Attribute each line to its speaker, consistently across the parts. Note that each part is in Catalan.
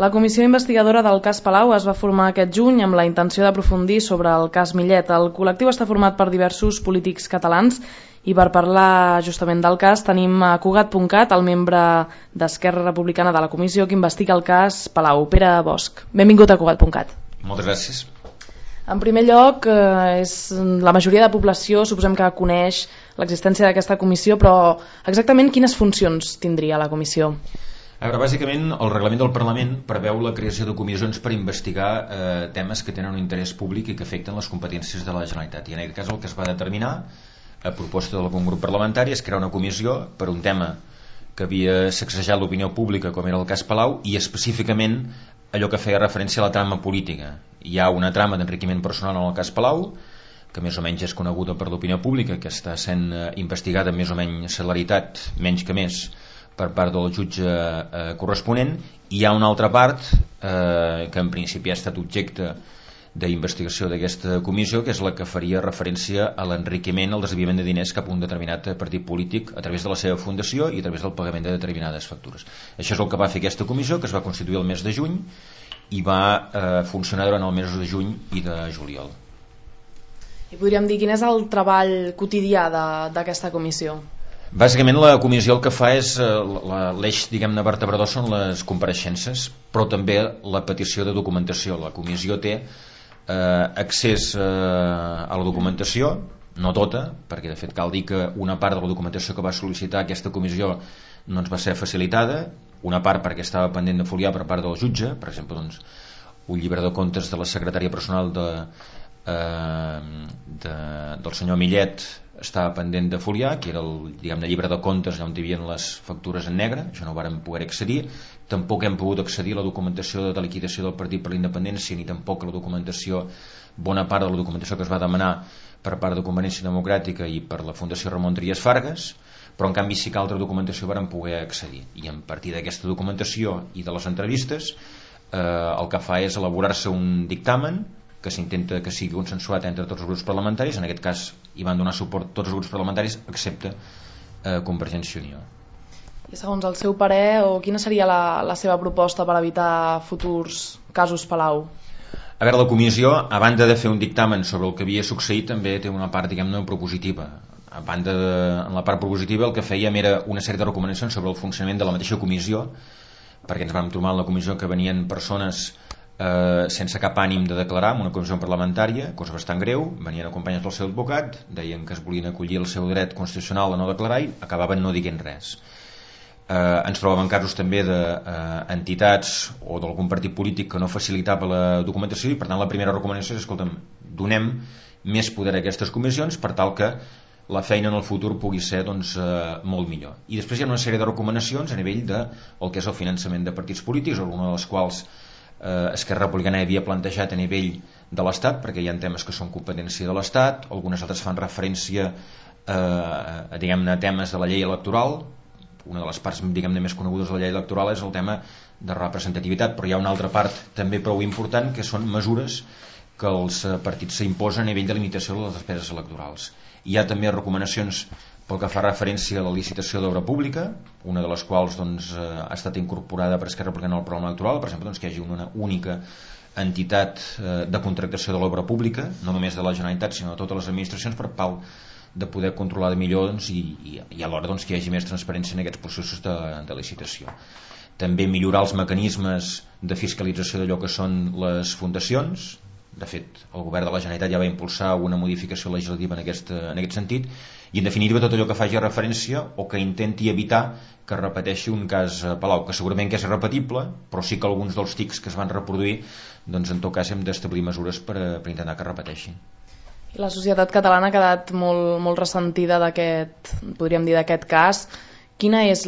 Speaker 1: La comissió investigadora del cas Palau es va formar aquest juny amb la intenció d'aprofundir sobre el cas Millet. El col·lectiu està format per diversos polítics catalans i per parlar justament del cas tenim a Cugat.cat, el membre d'Esquerra Republicana de la comissió que investiga el cas Palau, Pere Bosch. Benvingut a Cugat.cat.
Speaker 2: Moltes gràcies.
Speaker 1: En primer lloc, la majoria de població suposem que coneix l'existència d'aquesta comissió, però exactament quines funcions tindria la comissió?
Speaker 2: A veure, bàsicament el reglament del Parlament preveu la creació de comissions per investigar temes que tenen un interès públic i que afecten les competències de la Generalitat. I en aquest cas el que es va determinar, a proposta d'algun grup parlamentari, és crear una comissió per un tema que havia sacsejat l'opinió pública, com era el cas Palau, i específicament allò que feia referència a la trama política. Hi ha una trama d'enriquiment personal en el cas Palau, que més o menys és coneguda per l'opinió pública, que està sent investigada amb més o menys celeritat, menys que més, per part del jutge corresponent. I hi ha una altra part que en principi ha estat objecte d'investigació d'aquesta comissió, que és la que faria referència a l'enriquiment, al desviament de diners cap a un determinat partit polític a través de la seva fundació i a través del pagament de determinades factures. Això és el que va fer aquesta comissió, que es va constituir el mes de juny i va funcionar durant el mes de juny i de juliol.
Speaker 1: I podríem dir quin és el treball quotidià d'aquesta comissió?
Speaker 2: Bàsicament la comissió el que fa és l'eix, diguem-ne, vertebrador són les compareixences, però també la petició de documentació. La comissió té accés a la documentació, no tota, perquè de fet cal dir que una part de la documentació que va sol·licitar aquesta comissió no ens va ser facilitada, una part perquè estava pendent de foliar per part del jutge, per exemple, doncs, un llibre de comptes de la secretària personal del senyor Millet estava pendent de foliar, que era el, diguem-ne, llibre de comptes on hi havia les factures en negre. Això no ho vàrem poder accedir. Tampoc hem pogut accedir a la documentació de liquidació del Partit per la Independència, ni tampoc a la documentació, bona part de la documentació que es va demanar per part de Convergència Democràtica i per la Fundació Ramon Trias Fargas, però en canvi sí que altra documentació vàrem poder accedir. I a partir d'aquesta documentació i de les entrevistes el que fa és elaborar-se un dictamen que s'intenta que sigui consensuat entre tots els grups parlamentaris. En aquest cas hi van donar suport tots els grups parlamentaris excepte Convergència i Unió.
Speaker 1: I segons el seu parer, o quina seria la seva proposta per evitar futurs casos Palau?
Speaker 2: A veure, la comissió, a banda de fer un dictamen sobre el que havia succeït, també té una part, diguem-ne, propositiva. A banda en la part propositiva el que fèiem era una sèrie de recomanacions sobre el funcionament de la mateixa comissió, perquè ens vam trobar en la comissió que venien persones sense cap ànim de declarar en una comissió parlamentària, cosa bastant greu. Venien acompanyats del seu advocat, deien que es volien acollir el seu dret constitucional a no declarar i acabaven no dient res. Ens trobàvem casos també d'entitats o d'algun partit polític que no facilitava la documentació, i per tant la primera recomanació és, escolta'm, donem més poder a aquestes comissions per tal que la feina en el futur pugui ser, doncs, molt millor. I després hi ha una sèrie de recomanacions a nivell del que és el finançament de partits polítics, alguna de les quals Esquerra Republicana havia plantejat a nivell de l'Estat, perquè hi ha temes que són competència de l'Estat, algunes altres fan referència a diguem-ne, temes de la llei electoral. Una de les parts, diguem-ne, més conegudes de la llei electoral és el tema de representativitat, però hi ha una altra part també prou important, que són mesures que els partits s'imposen a nivell de limitació de les despeses electorals. Hi ha també recomanacions pel que fa referència a la licitació d'obra pública, una de les quals, doncs, ha estat incorporada per Esquerra Republicana al programa electoral, per exemple, doncs, que hi hagi una única entitat de contractació de l'obra pública, no només de la Generalitat sinó de totes les administracions, per tal de poder controlar millor, doncs, i alhora, doncs, que hi hagi més transparència en aquests processos de licitació. També millorar els mecanismes de fiscalització d'allò que són les fundacions. De fet, el govern de la Generalitat ja va impulsar una modificació legislativa en aquest sentit, i en definitiva tot allò que faci referència o que intenti evitar que es repeteixi un cas Palau, que segurament que és irrepetible, però sí que alguns dels tics que es van reproduir, doncs en tot cas hem d'establir mesures per intentar que es repeteixin.
Speaker 1: La societat catalana ha quedat molt ressentida podríem dir, d'aquest cas. Quina és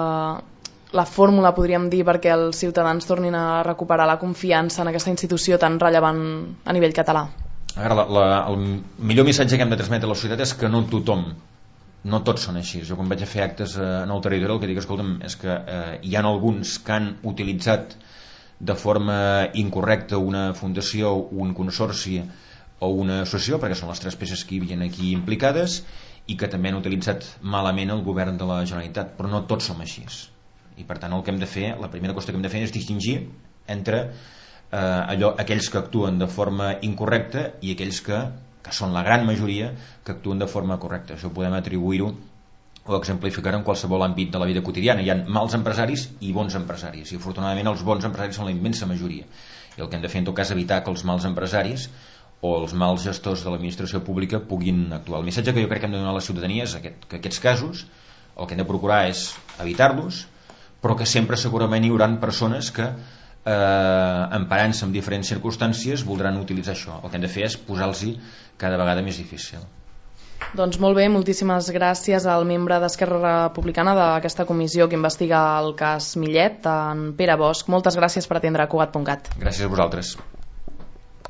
Speaker 1: la fórmula, podríem dir, perquè els ciutadans tornin a recuperar la confiança en aquesta institució tan rellevant a nivell català?
Speaker 2: A veure, el millor missatge que hem de transmetre a la societat és que no tothom, no tots són així. Jo quan vaig a fer actes en el territori el que dic, escolta'm, és que hi ha alguns que han utilitzat de forma incorrecta una fundació, un consorci o una associació, perquè són les tres peces que hi havia aquí implicades, i que també han utilitzat malament el govern de la Generalitat, però no tots som així. I per tant el que hem de fer, la primera qüestió que hem de fer és distingir entre aquells que actuen de forma incorrecta i aquells que són la gran majoria que actuen de forma correcta. Això podem atribuir-ho o exemplificar en qualsevol àmbit de la vida quotidiana. Hi ha mals empresaris i bons empresaris, i afortunadament els bons empresaris són la immensa majoria, i el que hem de fer en tot cas és evitar que els mals empresaris o els mals gestors de l'administració pública puguin actuar. El missatge que jo crec que hem de donar a la ciutadania és que aquests casos el que hem de procurar és evitar-los, però que sempre segurament hi haurà persones que emparant-se en diferents circumstàncies voldran utilitzar això. El que hem de fer és posar-los-hi cada vegada més difícil.
Speaker 1: Doncs molt bé, moltíssimes gràcies al membre d'Esquerra Republicana d'aquesta comissió que investiga el cas Millet, en Pere Bosch. Moltes gràcies per atendre Cugat.cat.
Speaker 2: Gràcies a vosaltres.